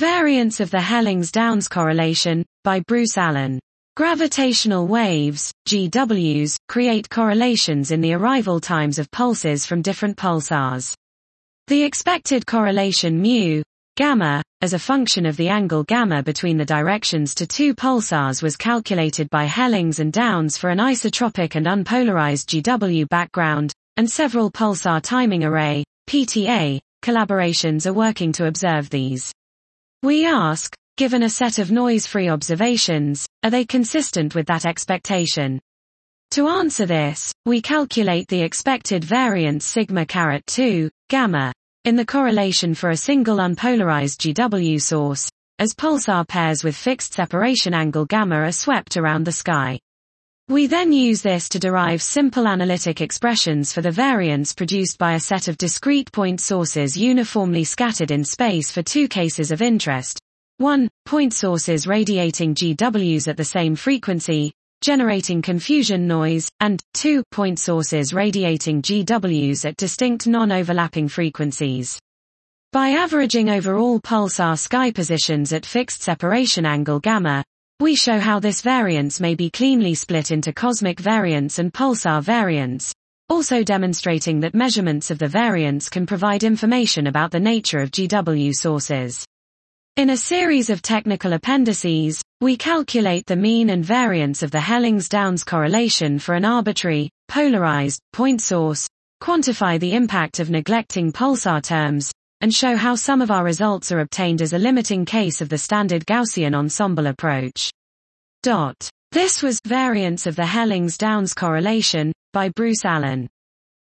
Variance of the Hellings-Downs correlation, by Bruce Allen. Gravitational waves, GWs, create correlations in the arrival times of pulses from different pulsars. The expected correlation mu, gamma, as a function of the angle gamma between the directions to two pulsars was calculated by Hellings and Downs for an isotropic and unpolarized GW background, and several pulsar timing array, PTA, collaborations are working to observe these. We ask, given a set of noise-free observations, are they consistent with that expectation? To answer this, we calculate the expected variance sigma-2, gamma, in the correlation for a single unpolarized GW source, as pulsar pairs with fixed separation angle gamma are swept around the sky. We then use this to derive simple analytic expressions for the variance produced by a set of discrete point sources uniformly scattered in space for two cases of interest. 1. Point sources radiating GWs at the same frequency, generating confusion noise, and 2. Point sources radiating GWs at distinct non-overlapping frequencies. By averaging over all pulsar sky positions at fixed separation angle gamma, we show how this variance may be cleanly split into cosmic variance and pulsar variance, also demonstrating that measurements of the variance can provide information about the nature of GW sources. In a series of technical appendices, we calculate the mean and variance of the Hellings-Downs correlation for an arbitrary, polarized, point source, quantify the impact of neglecting pulsar terms, and show how some of our results are obtained as a limiting case of the standard Gaussian ensemble approach. This was Variance of the Hellings-Downs correlation, by Bruce Allen.